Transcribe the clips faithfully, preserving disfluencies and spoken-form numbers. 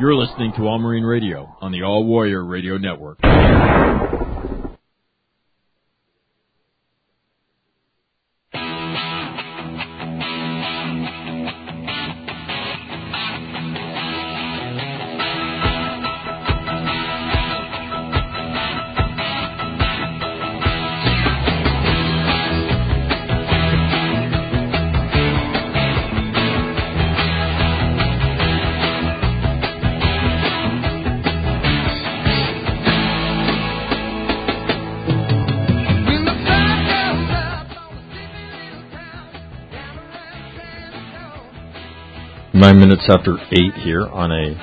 You're listening to All Marine Radio on the All Warrior Radio Network. Nine minutes after eight here on a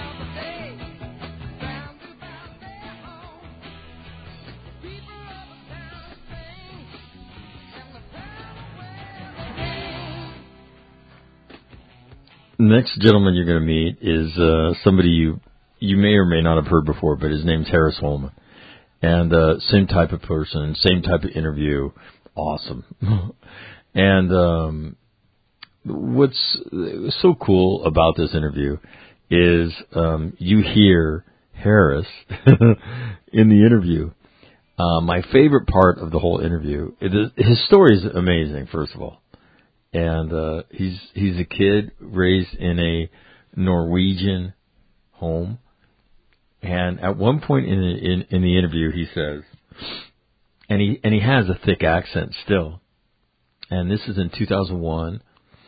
next gentleman you're going to meet is uh, somebody you you may or may not have heard before, but his name's Harris Holman, and uh, same type of person, same type of interview, awesome, and. Um, What's so cool about this interview is um, you hear Harris in the interview. Uh, my favorite part of the whole interview, it is, his story is amazing, first of all. And uh, he's he's a kid raised in a Norwegian home. And at one point in the, in, in the interview, he says, and he and he has a thick accent still. And this is in two thousand one.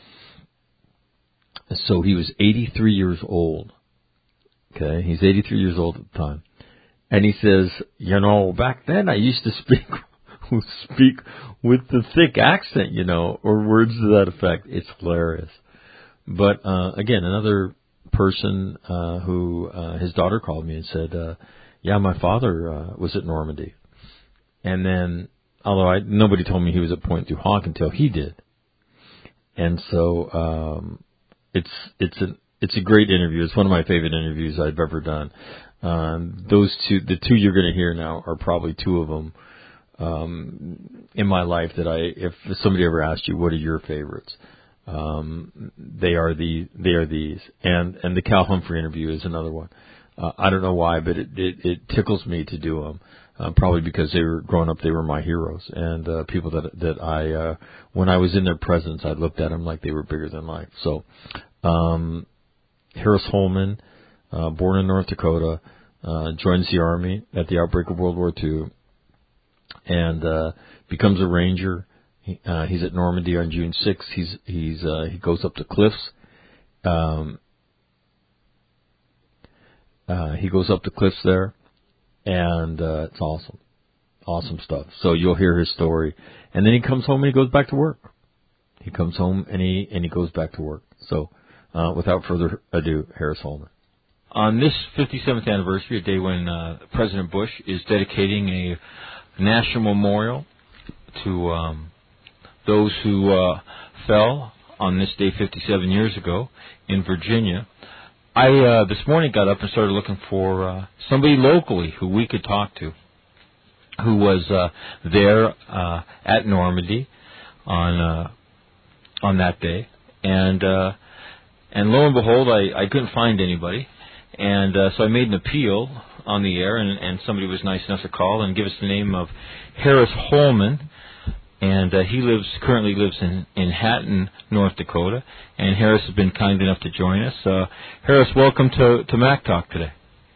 So he was eighty-three years old. Okay, he's eighty-three years old at the time, and he says, "You know, back then I used to speak speak with the thick accent, you know, or words to that effect." It's hilarious. But uh, again, another person uh, who uh, his daughter called me and said, uh, "Yeah, my father uh, was at Normandy," and then although I, nobody told me he was at Pointe du Hoc until he did, and so. Um, It's it's a it's a great interview. It's one of my favorite interviews I've ever done. Um, those two, the two you're going to hear now, are probably two of them um, in my life that I. If somebody ever asked you, what are your favorites? Um, they are the they are these, and and the Cal Humphrey interview is another one. Uh, I don't know why, but it, it it tickles me to do them. Uh, probably because they were growing up, they were my heroes and uh, people that that I, uh, when I was in their presence, I looked at them like they were bigger than life. So, um, Harris Holman, uh, born in North Dakota, uh, joins the Army at the outbreak of World War Two, and uh, becomes a Ranger. He, uh, he's at Normandy on June sixth. He's he's uh, he goes up to cliffs. Um, uh, he goes up the cliffs there. And uh, it's awesome, awesome stuff. So you'll hear his story, and then he comes home and he goes back to work. He comes home and he and he goes back to work. So uh, without further ado, Harris Holman. On this fifty-seventh anniversary, a day when uh, President Bush is dedicating a national memorial to um, those who uh, fell on this day fifty-seven years ago in Virginia. I, uh, this morning got up and started looking for uh, somebody locally who we could talk to, who was uh, there uh, at Normandy on uh, on that day, and uh, and lo and behold, I, I couldn't find anybody, and uh, so I made an appeal on the air, and, and somebody was nice enough to call and give us the name of Harris Holman. And uh, he lives currently lives in, in Hatton, North Dakota. And Harris has been kind enough to join us. Uh, Harris, welcome to, to Mac Talk today.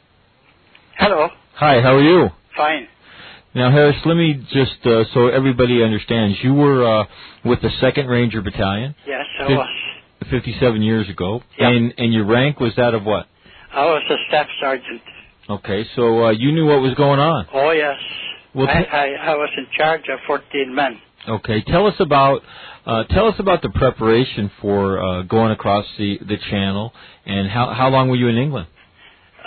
Hello. Hi, how are you? Fine. Now, Harris, let me just, uh, so everybody understands, you were uh, with the second Ranger Battalion. Yes, I was. fifty-seven years ago. Yep. And, and your rank was that of what? I was a staff sergeant. Okay, so uh, you knew what was going on. Oh, yes. Well, I, I, I was in charge of fourteen men. Okay, tell us about uh, tell us about the preparation for uh, going across the, the channel, and how how long were you in England? Uh,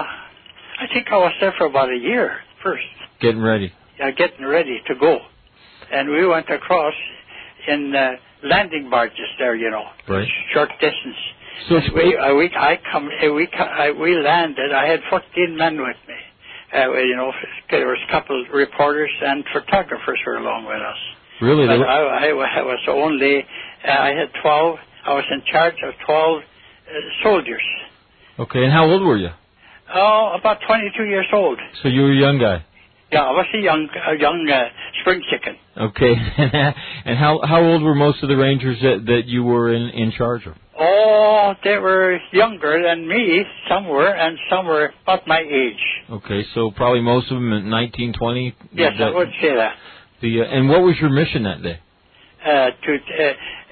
I think I was there for about a year first. Getting ready. Yeah, getting ready to go, and we went across in uh, landing barges there, you know, right. Short distance. So and we a week I come a week I, we landed. I had fourteen men with me. Uh, you know, there was a couple of reporters and photographers were along with us. Really? But I, I, I was only, uh, I had twelve, I was in charge of twelve uh, soldiers. Okay, and how old were you? Oh, about twenty-two years old. So you were a young guy. Yeah, I was a young, a young uh, spring chicken. Okay, and how how old were most of the Rangers that, that you were in, in charge of? Oh, they were younger than me, some were, and some were about my age. Okay, so probably most of them in nineteen twenty? Yes, that, I would say that. The uh, And what was your mission that day? Uh, to uh,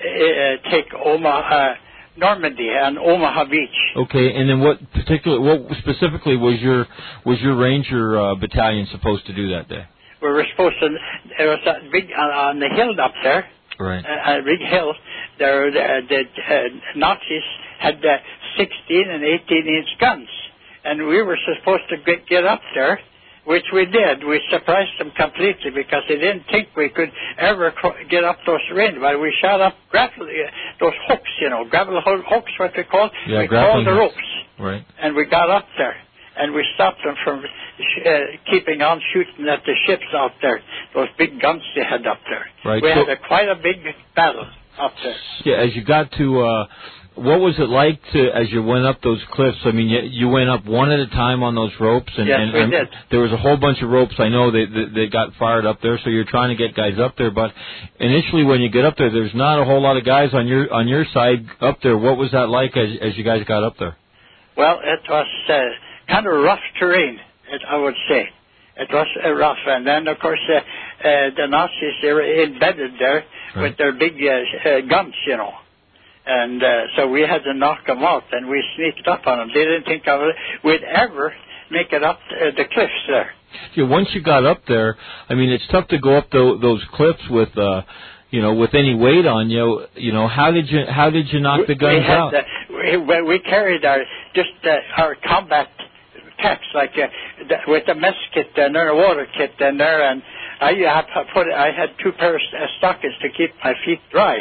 uh, take Omaha, uh, Normandy and Omaha Beach. Okay, and then what particular, what specifically was your was your Ranger uh, battalion supposed to do that day? We were supposed to. There was a big uh, on the hill up there. Right. Uh, a big hill. There, the, the uh, Nazis had uh, sixteen and eighteen inch guns, and we were supposed to get, get up there, which we did. We surprised them completely because they didn't think we could ever co- get up those range. But we shot up gravel, uh, those hooks, you know, gravel ho- hooks, what they call. Yeah, we called the hooks. ropes. Right. And we got up there, and we stopped them from sh- uh, keeping on shooting at the ships out there. Those big guns they had up there. Right. We so, had a, quite a big battle up there. Yeah, as you got to. Uh, What was it like to, as you went up those cliffs? I mean, you, you went up one at a time on those ropes, and, yes, and, we and did. there was a whole bunch of ropes. I know that that that got fired up there, so you're trying to get guys up there. But initially, when you get up there, there's not a whole lot of guys on your on your side up there. What was that like as as you guys got up there? Well, it was uh, kind of rough terrain, it, I would say. It was uh, rough, and then of course uh, uh, the Nazis, they were embedded there right. with their big uh, uh, guns, you know. And uh, so we had to knock them out, and we sneaked up on them. They didn't think of it. We'd ever make it up uh, the cliffs there. Yeah, once you got up there, I mean, it's tough to go up the, those cliffs with, uh, you know, with any weight on you. You know, how did you how did you knock we, the guns we had, out? Uh, we, we carried our just uh, our combat packs, like uh, the, with a mess kit and a water kit in there, and I had put I had two pairs of stockings to keep my feet dry.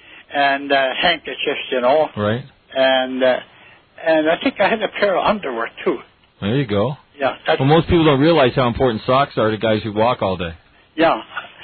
And uh, handkerchiefs, you know. Right. And uh, and I think I had a pair of underwear too. There you go. Yeah. Well, most people don't realize how important socks are to guys who walk all day. Yeah.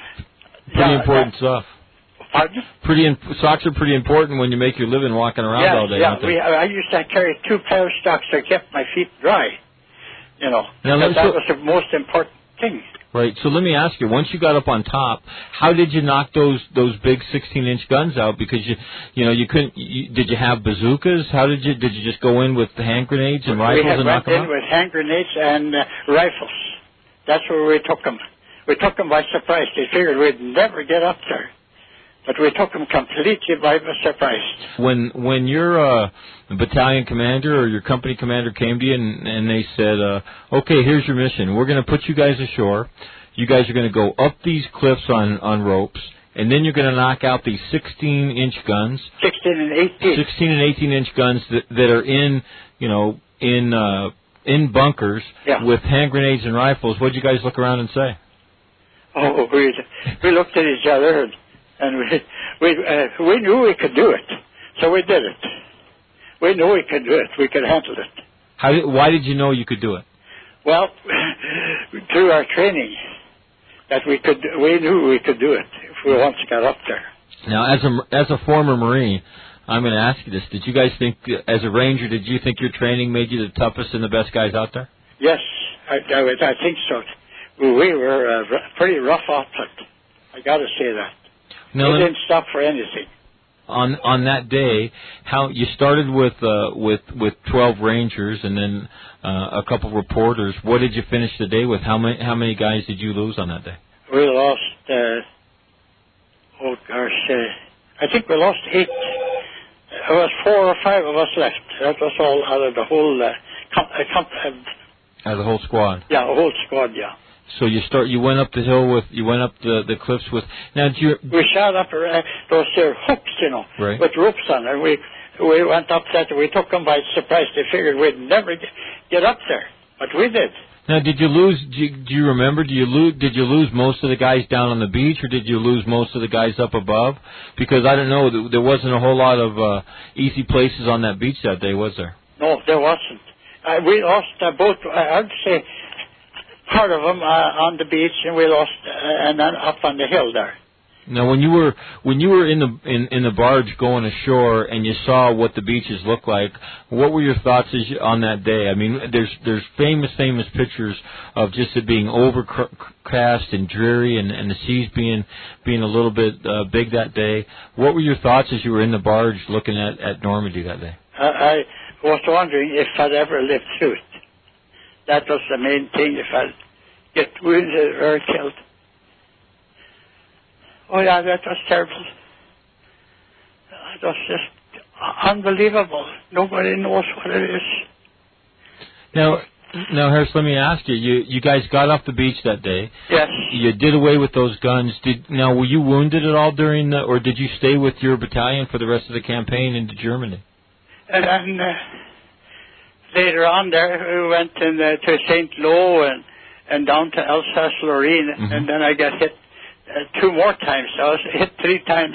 Pretty yeah, important that, stuff. Pardon? Pretty in, socks are pretty important when you make your living walking around yes, all day. Yeah. Aren't they? We, I used to carry two pair of socks to keep my feet dry. You know, now, because that so, was the most important thing. Right. So let me ask you: once you got up on top, how did you knock those those big sixteen inch guns out? Because you you know you couldn't. You, did you have bazookas? How did you did you just go in with the hand grenades and we rifles had and went knock them in out? with hand grenades and uh, rifles. That's where we took them. We took them by surprise. They figured we'd never get up there, but we took them completely by surprise. When when your uh, battalion commander or your company commander came to you and, and they said, uh, "Okay, here's your mission. We're going to put you guys ashore. You guys are going to go up these cliffs on, on ropes, and then you're going to knock out these sixteen inch guns, sixteen and eighteen, sixteen and eighteen inch guns that, that are in, you know, in uh, in bunkers yeah. with hand grenades and rifles." What did you guys look around and say? Oh, we we looked at each other and, and we we uh, we knew we could do it, so we did it. We knew we could do it. We could handle it. How did, why did you know you could do it? Well, through our training, that we could, we knew we could do it if we once got up there. Now, as a as a former Marine, I'm going to ask you this: did you guys think, as a Ranger, did you think your training made you the toughest and the best guys out there? Yes, I, I, I think so. We were a pretty rough outfit. I got to say that. Now, we didn't stop for anything. On on that day, how you started with uh, with with twelve Rangers and then uh, a couple reporters. What did you finish the day with? How many how many guys did you lose on that day? We lost. Uh, oh gosh, uh, I think we lost eight. There was four or five of us left. That was all out of the whole. Uh, com- uh, com- uh, Out of the whole squad. Yeah, the whole squad. Yeah. So you start. You went up the hill with. You went up the the cliffs with. Now, did you? We shot up uh, those uh, hooks, you know, right. with ropes on it. We we went up that. We took them by surprise. They figured we'd never get, get up there, but we did. Now, did you lose? Do you, do you remember? Do you lose? Did you lose most of the guys down on the beach, or did you lose most of the guys up above? Because I don't know. There wasn't a whole lot of uh, easy places on that beach that day, was there? No, there wasn't. Uh, we lost uh, both. Uh, I'd say. Part of them uh, on the beach, and we lost, uh, and then up on the hill there. Now, when you were when you were in the in, in the barge going ashore and you saw what the beaches look like, what were your thoughts as you, on that day? I mean, there's there's famous famous pictures of just it being overcast and dreary, and, and the seas being being a little bit uh, big that day. What were your thoughts as you were in the barge looking at, at Normandy that day? I, I was wondering if I'd ever live through it. That was the main thing. If I'd get wounded or killed. Oh, yeah, that was terrible. It was just unbelievable. Nobody knows what it is. Now, now, Harris, let me ask you. You you guys got off the beach that day. Yes. You did away with those guns. Did now were you wounded at all during the, or did you stay with your battalion for the rest of the campaign into Germany? And then uh, later on there, we went in, uh, to Saint Lo and, and down to Alsace-Lorraine, mm-hmm. and then I got hit Uh, two more times. I was hit three times.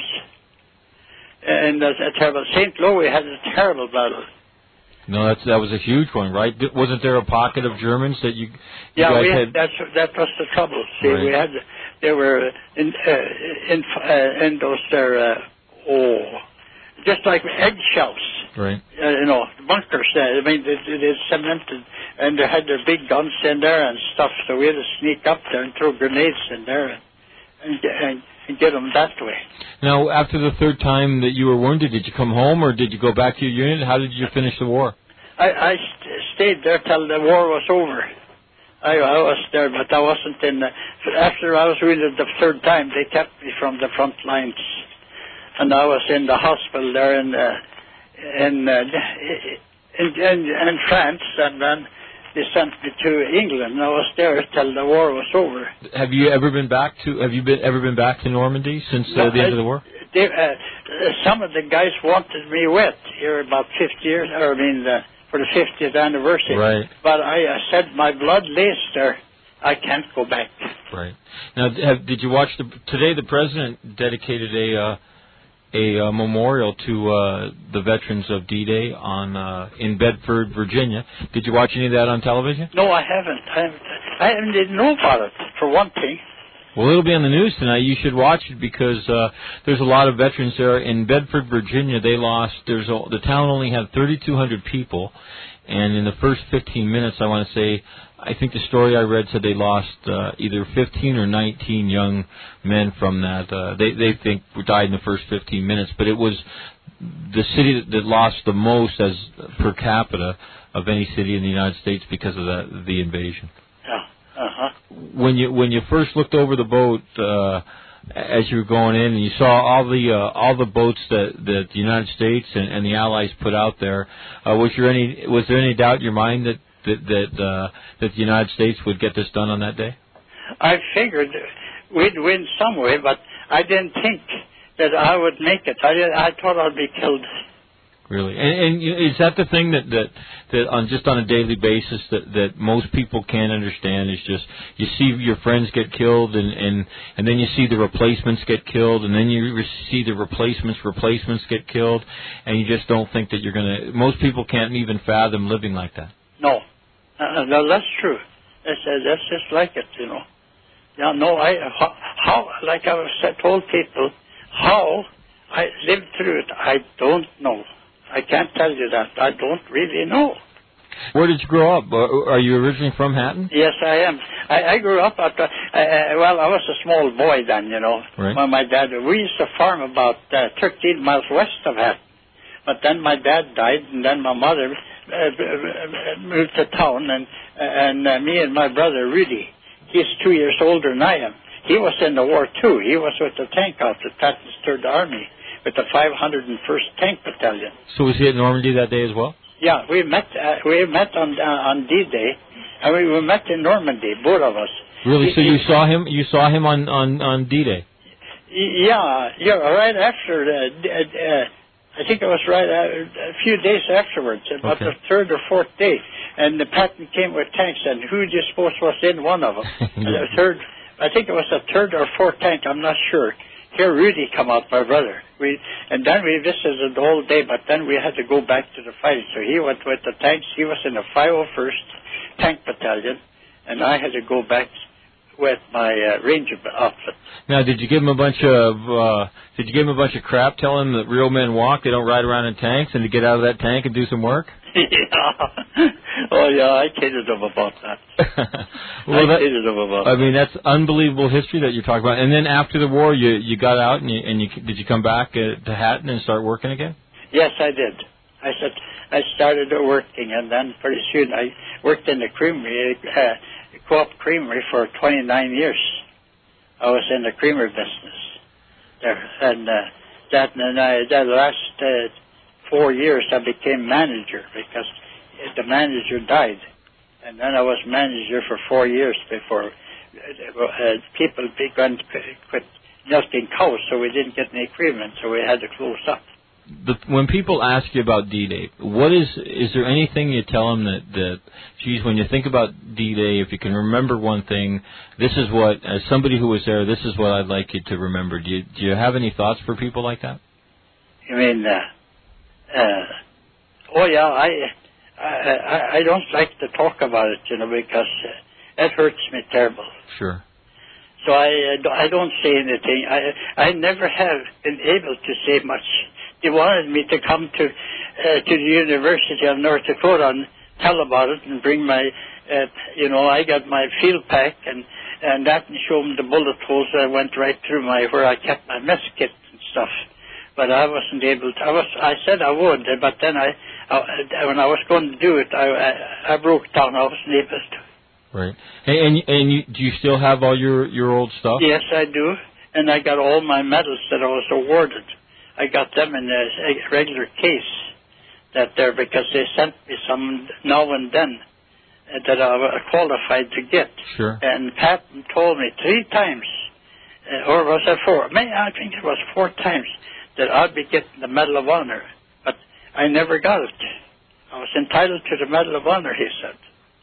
And uh, a terrible. Saint Lo, we had a terrible battle. No, that's that was a huge one, right? Wasn't there a pocket of Germans that you, you yeah, guys we had, had? That's, that was the trouble. See, right. we had, they were in, uh, in, uh, in those there, uh, oh, just like eggshells. Right. Uh, you know, bunkers there. I mean, it, it is cemented, and they had their big guns in there and stuff, so we had to sneak up there and throw grenades in there. And, And get, and get them that way. Now, after the third time that you were wounded, did you come home or did you go back to your unit? How did you finish the war? I, I st- stayed there till the war was over. I, I was there, but I wasn't in the... After I was wounded the third time, they kept me from the front lines. And I was in the hospital there in, uh, in, uh, in, in, in France, and then they sent me to England, and I was there till the war was over. Have you ever been back to Have you been ever been back to Normandy since uh, no, the end I, of the war? They, uh, some of the guys wanted me with here about fifty years, or I mean, uh, for the fiftieth anniversary. Right. But I, I said my blood lays there. I can't go back. Right. Now, have, did you watch the today? The president dedicated a. Uh, a uh, memorial to uh, the veterans of D-Day on uh, in Bedford, Virginia. Did you watch any of that on television? No, I haven't. I haven't. I didn't know about it, for one thing. Well, it'll be on the news tonight. You should watch it because uh, there's a lot of veterans there. In Bedford, Virginia, they lost, there's a, the town only had thirty-two hundred people, and in the first fifteen minutes, I want to say, I think the story I read said they lost uh, either fifteen or nineteen young men from that. Uh, they they think died in the first fifteen minutes, but it was the city that, that lost the most as per capita of any city in the United States because of the the invasion. Yeah. Uh-huh. When you when you first looked over the boat uh, as you were going in, and you saw all the uh, all the boats that, that the United States and, and the Allies put out there, uh, was there any was there any doubt in your mind that that that, uh, that the United States would get this done on that day? I figured we'd win some way, but I didn't think that I would make it. I did, I thought I'd be killed. Really, and, and is that the thing that, that that on just on a daily basis that, that most people can't understand? Is just you see your friends get killed, and, and, and then you see the replacements get killed, and then you re- see the replacements replacements get killed, and you just don't think that you're gonna. Most people can't even fathom living like that. No, uh, no, that's true. That's, uh, that's just like it, you know. Yeah, no, I how, how like I was I told people how I lived through it. I don't know. I can't tell you that. I don't really know. Where did you grow up? Are you originally from Hatton? Yes, I am. I, I grew up at, the, uh, well, I was a small boy then, you know. Right. When my dad, we used to farm about uh, thirteen miles west of Hatton. But then my dad died, and then my mother uh, moved to town, and, and uh, me and my brother, Rudy, he's two years older than I am. He was in the war, too. He was with the tank outfit, Patton's Third Army, with the five hundred first Tank Battalion. So was he at Normandy that day as well? Yeah, we met uh, we met on uh, on D-Day, and we, we met in Normandy, both of us. Really? He, so you he, saw him? You saw him on on, on D-Day? Yeah, yeah. Right after, uh, uh, I think it was right uh, a few days afterwards, about okay. the third or fourth day, and the Patton came with tanks, and who do you suppose was in one of them? The third, I think it was the third or fourth tank. I'm not sure. Here, Rudy come out, my brother. We and then we visited the whole day, but then we had to go back to the fighting. So he went with the tanks. He was in the five oh first Tank Battalion, and I had to go back with my uh, ranger outfit. Now, did you give him a bunch of uh, did you give him a bunch of crap telling him that real men walk, they don't ride around in tanks, and to get out of that tank and do some work? Yeah. Oh yeah, I kidded him about that. well, I that, kidded him about. I mean, that's unbelievable history that you're talking about. And then after the war, you you got out and you and you did you come back uh, to Hatton and start working again? Yes, I did. I said I started working, and then pretty soon I worked in the creamery, uh, Co-op Creamery, for twenty-nine years. I was in the creamery business there, and uh, that and I, that last uh, four years I became manager because the manager died, and then I was manager for four years before uh, people began to quit milking cows, so we didn't get any cream, and so we had to close up. The, when people ask you about D-Day, what is is there anything you tell them that, that, geez, when you think about D-Day, if you can remember one thing, this is what, as somebody who was there, this is what I'd like you to remember. Do you, do you have any thoughts for people like that? You mean, uh, uh, oh yeah, I, I, I don't like to talk about it, you know, because uh, it hurts me terrible. Sure. So I, I don't say anything. I, I never have been able to say much. They wanted me to come to uh, to the University of North Dakota and tell about it and bring my, uh, you know, I got my field pack and, and that and show them the bullet holes that went right through my, where I kept my mess kit and stuff. But I wasn't able to. I was. I said I would, but then I, I when I was going to do it, I, I, I broke down. I wasn't able to. Right. And and, and you, do you still have all your, your old stuff? Yes, I do. And I got all my medals that I was awarded. I got them in a regular case that there because they sent me some now and then uh, that I was qualified to get. Sure. And Patton told me three times, uh, or was it four? Maybe I think it was four times that I'd be getting the Medal of Honor, but I never got it. I was entitled to the Medal of Honor, he said,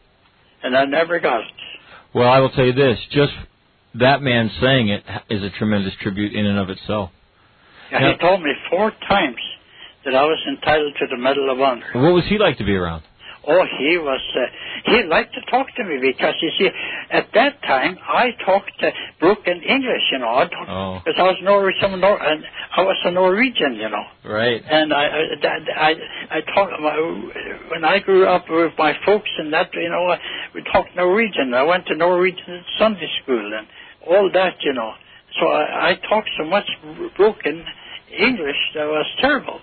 and I never got it. Well, I will tell you this: just that man saying it is a tremendous tribute in and of itself. Yeah, now, he told me four times that I was entitled to the Medal of Honor. What was he like to be around? Oh, he was, uh, he liked to talk to me because, you see, at that time, I talked uh, broken English, you know. I talked, oh. Because I was Norwegian, Nor- and I was a Norwegian, you know. Right. And I, I, I, I talked, when I grew up with my folks and that, you know, we talked Norwegian. I went to Norwegian Sunday school and all that, you know. So I, I talked so much broken English that was terrible.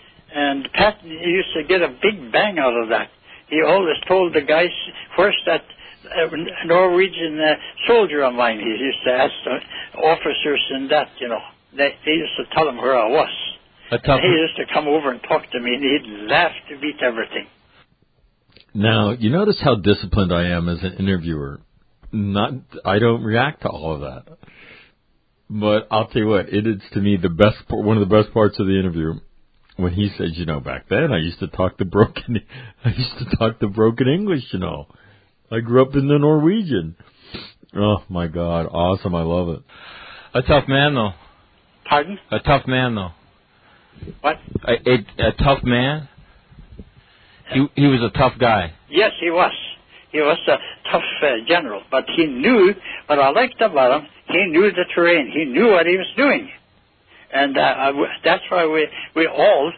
And Patton used to get a big bang out of that. He always told the guys, first that uh, Norwegian uh, soldier of mine, he used to ask the officers and that, you know, they, they used to tell him where I was. A tough he used to come over and talk to me, and he'd laugh to beat everything. Now, you notice how disciplined I am as an interviewer. Not, I don't react to all of that. But I'll tell you what, it is to me the best, one of the best parts of the interview. When he says, you know, back then I used to talk the broken, I used to talk the broken English, you know. I grew up in the Norwegian. Oh my God, awesome! I love it. A tough man, though. Pardon? A tough man, though. What? A, a, a tough man. He he was a tough guy. Yes, he was. He was a tough uh, general, but he knew what I liked about him. He knew the terrain. He knew what he was doing. And uh, I, that's why we, we all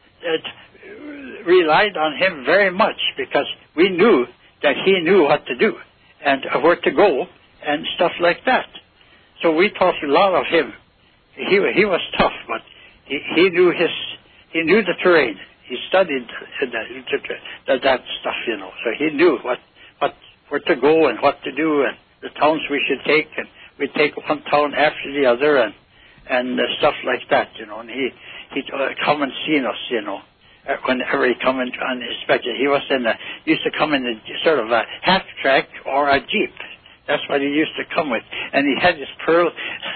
uh, relied on him very much, because we knew that he knew what to do and uh, where to go and stuff like that. So we taught a lot of him. He he was tough, but he, he knew his he knew the terrain. He studied the, the, the, that stuff, you know. So he knew what what where to go and what to do and the towns we should take, and we'd take one town after the other and. and uh, stuff like that, you know, and he, he'd uh, come and see us, you know, uh, whenever he come in on inspection. He was in a, used to come in a sort of a half track or a Jeep. That's what he used to come with. And he had his pearl,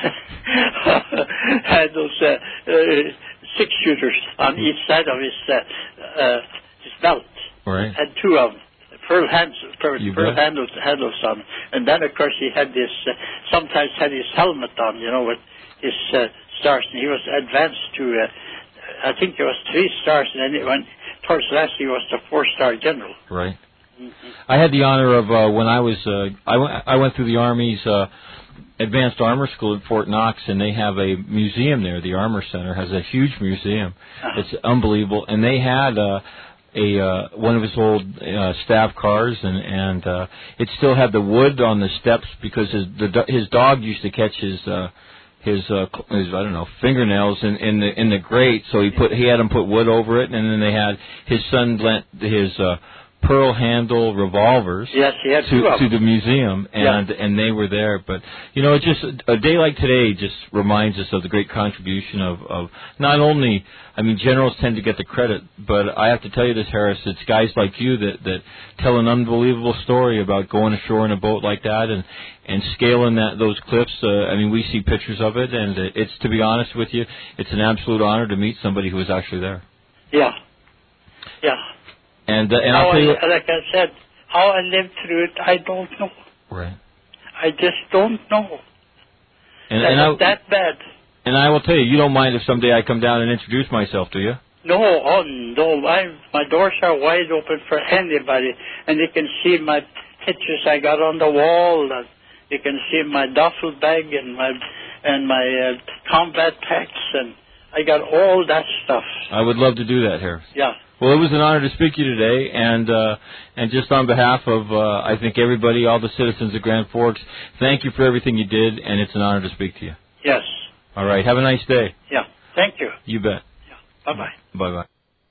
had those uh, uh, six shooters on each side of his, uh, uh, his belt. Right. Had two of them. Pearl handles, pearl, pearl bet. handles, handles on, and then of course he had this. Uh, sometimes had his helmet on, you know, with his uh, stars, and he was advanced to. Uh, I think there was three stars, and then it went towards last he was the four-star general. Right. Mm-hmm. I had the honor of uh, when I was uh, I went I went through the Army's uh, Advanced Armor School at Fort Knox, and they have a museum there. The Armor Center has a huge museum. It's unbelievable, and they had uh, a uh, one of his old uh, staff cars, and and uh, it still had the wood on the steps because his the, his dog used to catch his. Uh, His, uh, his I don't know fingernails in, in the in the grate, so he put he had him put wood over it, and then they had his son lent his uh, pearl handle revolvers yes, he had to two of to them. the museum, and yeah. and they were there. But you know, just a day like today just reminds us of the great contribution of of not only I mean generals tend to get the credit, but I have to tell you this, Harris, it's guys like you that that tell an unbelievable story about going ashore in a boat like that and. And scaling that those cliffs, uh, I mean, we see pictures of it, and it's, to be honest with you, it's an absolute honor to meet somebody who was actually there. Yeah, yeah. And uh, and how I'll tell you, I, like I said, how I lived through it, I don't know. Right. I just don't know. And, that and was I, that bad. And I will tell you, you don't mind if someday I come down and introduce myself, do you? No, oh no, I, my doors are wide open for anybody, and you can see my pictures I got on the wall. And you can see my duffel bag and my and my uh, combat packs, and I got all that stuff. I would love to do that, Harris. Yeah. Well, it was an honor to speak to you today, and uh, and just on behalf of, uh, I think, everybody, all the citizens of Grand Forks, thank you for everything you did, and it's an honor to speak to you. Yes. All right. Have a nice day. Yeah. Thank you. You bet. Yeah. Bye-bye. Bye-bye.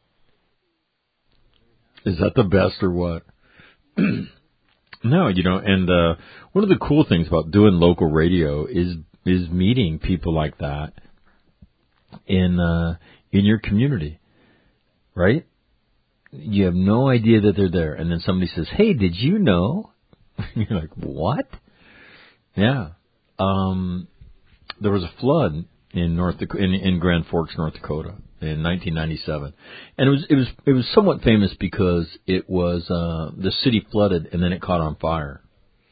Is that the best or what? No, you know, and uh, one of the cool things about doing local radio is is meeting people like that in uh, in your community, right? You have no idea that they're there, and then somebody says, "Hey, did you know?" You're like, "What?" Yeah, um, there was a flood in North Dakota, in, in Grand Forks, North Dakota, in nineteen ninety-seven, and it was it was it was somewhat famous because it was uh, the city flooded and then it caught on fire.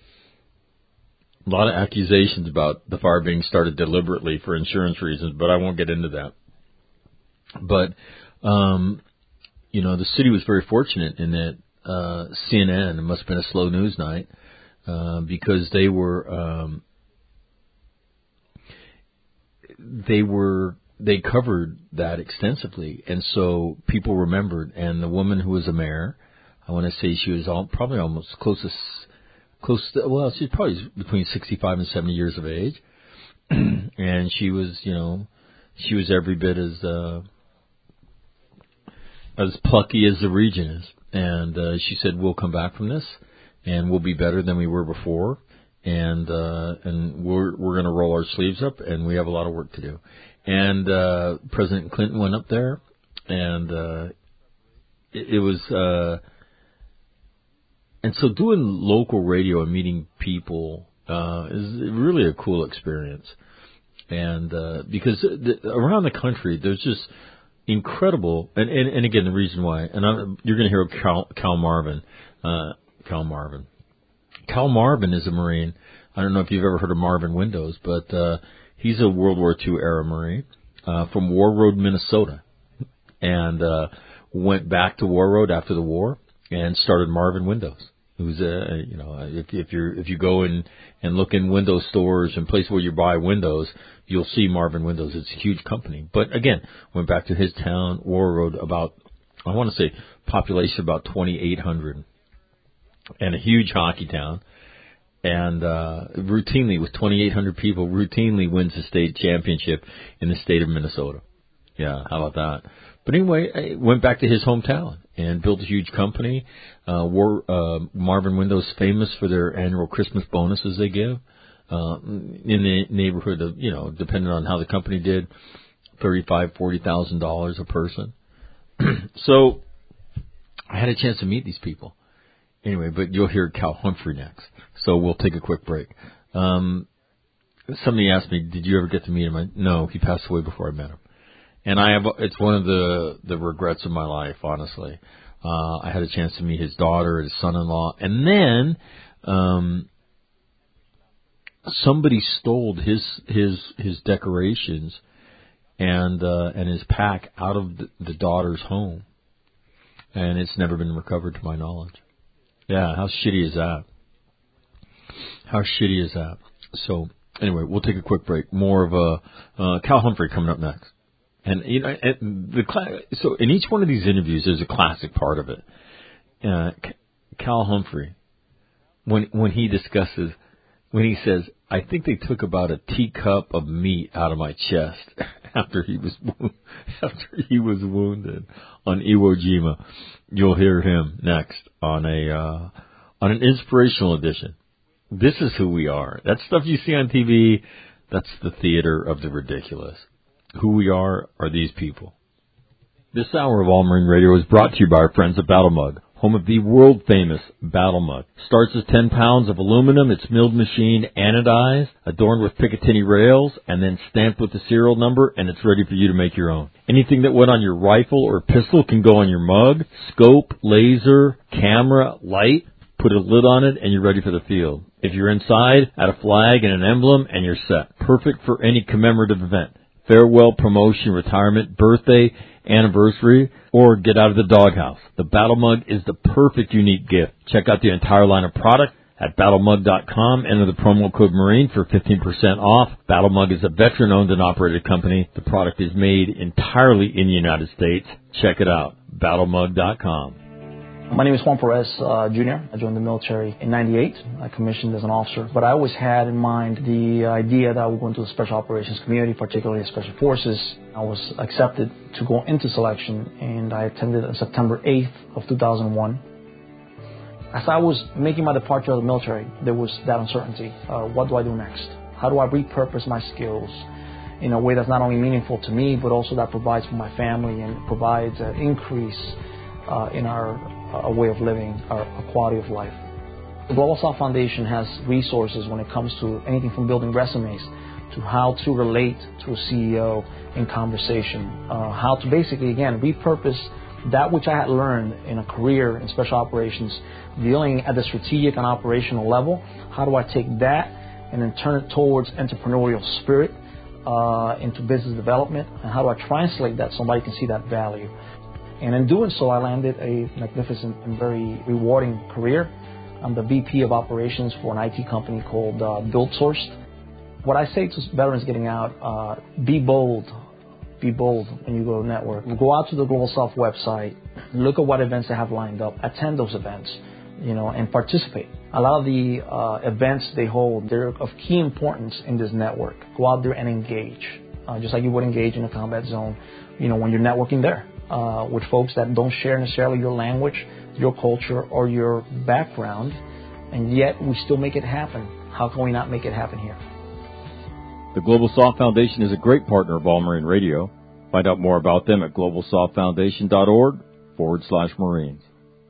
A lot of accusations about the fire being started deliberately for insurance reasons, but I won't get into that. But um, you know, the city was very fortunate in that uh, C N N, it must have been a slow news night, uh, because they were um, they were. They covered that extensively, and so people remembered. And the woman who was a mayor, I want to say she was all, probably almost close to, close to, well, she's probably between sixty-five and seventy years of age, and she was, you know, she was every bit as uh, as plucky as the region is. And uh, she said, "We'll come back from this, and we'll be better than we were before, and uh, and we're we're going to roll our sleeves up, and we have a lot of work to do." And uh, President Clinton went up there, and uh, it, it was, uh, and so doing local radio and meeting people uh, is really a cool experience. And uh, because the, around the country, there's just incredible, and, and, and again, the reason why, and I'm, you're going to hear Cal, Cal Marvin, uh, Cal Marvin. Cal Marvin is a Marine. I don't know if you've ever heard of Marvin Windows, but uh, he's a World War Two era Marine uh, from War Road, Minnesota, and uh, went back to War Road after the war and started Marvin Windows. Who's a, you know, if if you if you go in and look in window stores and places where you buy windows, you'll see Marvin Windows. It's a huge company. But again, went back to his town, War Road, about I want to say population about twenty-eight hundred, and a huge hockey town. And uh, routinely, with twenty-eight hundred people, routinely wins the state championship in the state of Minnesota. Yeah, how about that? But anyway, I went back to his hometown and built a huge company. Uh, war, uh, Marvin Windows famous for their annual Christmas bonuses they give uh, in the neighborhood of, you know, depending on how the company did, thirty-five, forty thousand dollars a person. So I had a chance to meet these people. Anyway, but you'll hear Cal Humphrey next. So we'll take a quick break. Um, somebody asked me, did you ever get to meet him? I, no, he passed away before I met him. And I have, it's one of the, the regrets of my life, honestly. Uh, I had a chance to meet his daughter, his son-in-law, and then, um, somebody stole his, his, his decorations and, uh, and his pack out of the, the daughter's home. And it's never been recovered to my knowledge. Yeah, how shitty is that? How shitty is that? So, anyway, we'll take a quick break. More of a uh, Cal Humphrey coming up next. And, you know, and the so in each one of these interviews, there's a classic part of it. Uh, Cal Humphrey, when when he discusses, when he says, I think they took about a teacup of meat out of my chest after he was after he was wounded on Iwo Jima. You'll hear him next on a uh, on an inspirational edition. This is who we are. That stuff you see on T V, that's the theater of the ridiculous. Who we are are these people. This hour of All Marine Radio is brought to you by our friends at Battle Mug, home of the world-famous Battle Mug. Starts as ten pounds of aluminum. It's milled machine, anodized, adorned with Picatinny rails, and then stamped with the serial number, and it's ready for you to make your own. Anything that went on your rifle or pistol can go on your mug. Scope, laser, camera, light. Put a lid on it, and you're ready for the field. If you're inside, add a flag and an emblem, and you're set. Perfect for any commemorative event. Farewell, promotion, retirement, birthday, anniversary, or get out of the doghouse. The Battle Mug is the perfect unique gift. Check out the entire line of product at battle mug dot com. Enter the promo code Marine for fifteen percent off. Battle Mug is a veteran-owned and operated company. The product is made entirely in the United States. Check it out, battle mug dot com. My name is Juan Perez uh, Junior I joined the military in ninety-eight. I commissioned as an officer. But I always had in mind the idea that I would go into the Special Operations community, particularly Special Forces. I was accepted to go into selection, and I attended on September eighth of two thousand one. As I was making my departure of the military, there was that uncertainty. Uh, what do I do next? How do I repurpose my skills in a way that's not only meaningful to me, but also that provides for my family and provides an increase uh, in our a way of living, our quality of life. The Global South Foundation has resources when it comes to anything from building resumes to how to relate to a C E O in conversation, uh, how to basically, again, repurpose that which I had learned in a career in special operations, dealing at the strategic and operational level. How do I take that and then turn it towards entrepreneurial spirit uh, into business development, and how do I translate that so somebody can see that value? And in doing so, I landed a magnificent and very rewarding career. I'm the V P of operations for an I T company called uh, BuildSource. What I say to veterans getting out, uh, be bold. Be bold when you go to network. Go out to the Global South website, look at what events they have lined up, attend those events, you know, and participate. A lot of the uh, events they hold, they're of key importance in this network. Go out there and engage, uh, just like you would engage in a combat zone, you know, when you're networking there. Uh, with folks that don't share necessarily your language, your culture, or your background, and yet we still make it happen. How can we not make it happen here? The Global South Foundation is a great partner of All Marine Radio. Find out more about them at global south foundation dot org forward slash Marines.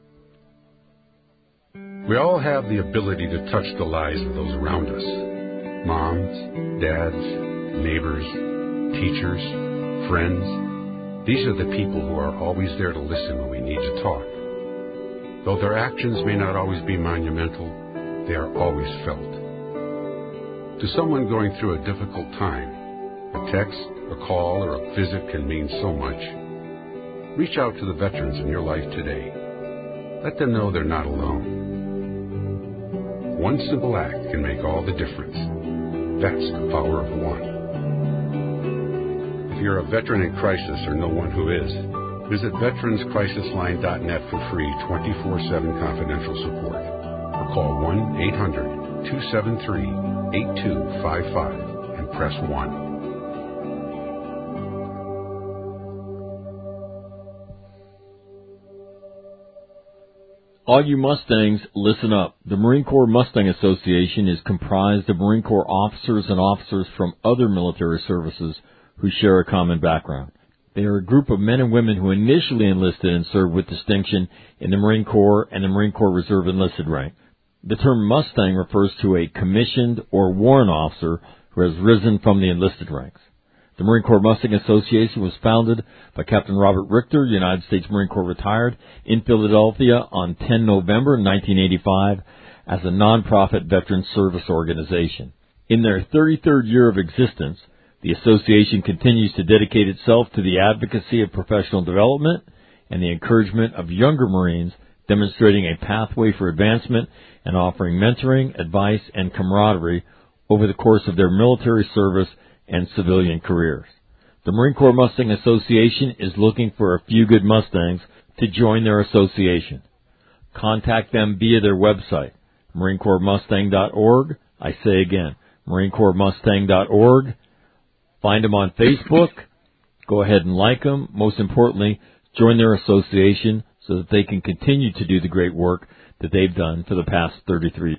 We all have the ability to touch the lives of those around us. Moms, dads, neighbors, teachers, friends. These are the people who are always there to listen when we need to talk. Though their actions may not always be monumental, they are always felt. To someone going through a difficult time, a text, a call, or a visit can mean so much. Reach out to the veterans in your life today. Let them know they're not alone. One simple act can make all the difference. That's the power of one. If you're a veteran in crisis or know one who is, visit veterans crisis line dot net for free twenty-four seven confidential support. Or call one eight hundred two seven three eight two five five and press one. All you Mustangs, listen up. The Marine Corps Mustang Association is comprised of Marine Corps officers and officers from other military services who share a common background. They are a group of men and women who initially enlisted and served with distinction in the Marine Corps and the Marine Corps Reserve enlisted rank. The term Mustang refers to a commissioned or warrant officer who has risen from the enlisted ranks. The Marine Corps Mustang Association was founded by Captain Robert Richter, United States Marine Corps retired, in Philadelphia on the tenth of November nineteen eighty-five as a nonprofit veteran service organization. In their thirty-third year of existence, the association continues to dedicate itself to the advocacy of professional development and the encouragement of younger Marines demonstrating a pathway for advancement and offering mentoring, advice, and camaraderie over the course of their military service and civilian careers. The Marine Corps Mustang Association is looking for a few good Mustangs to join their association. Contact them via their website, marine corps mustang dot org. I say again, marine corps mustang dot org. Find them on Facebook. Go ahead and like them. Most importantly, join their association so that they can continue to do the great work that they've done for the past thirty-three years.